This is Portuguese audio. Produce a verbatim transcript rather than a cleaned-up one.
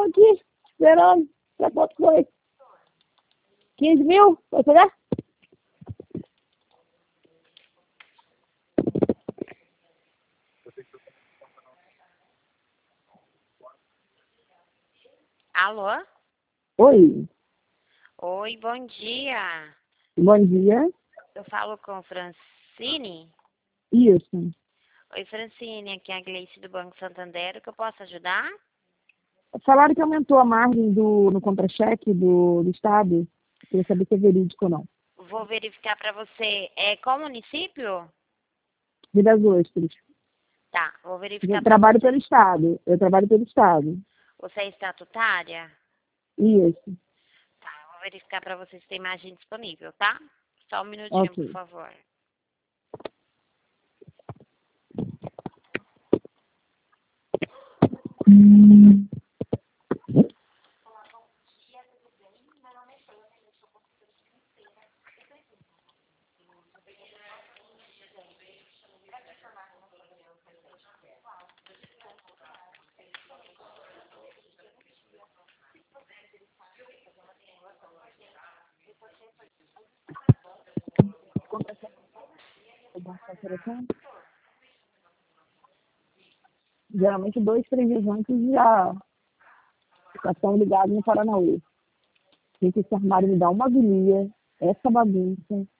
aqui, esperando. Pra quanto foi? quinze mil? Vai pegar? Alô? Oi, Oi, bom dia. bom dia. Eu falo com Francine. Isso. Oi, Francine, aqui é a Gleice do Banco Santander. O que eu posso ajudar? Falaram que aumentou a margem do, no contra-cheque do, do Estado. Queria saber se é verídico ou não. Vou verificar para você. É qual município? Rio das Ostras. Tá, vou verificar Eu para trabalho você. pelo Estado. Eu trabalho pelo Estado. Você é estatutária? Isso. Tá, eu vou verificar para você se tem margem disponível, tá? Só um minutinho, por Ok. favor. Geralmente dois, três dias antes já, já estão ligados no Paranauê. Gente, esse armário me dá uma agonia. Essa bagunça.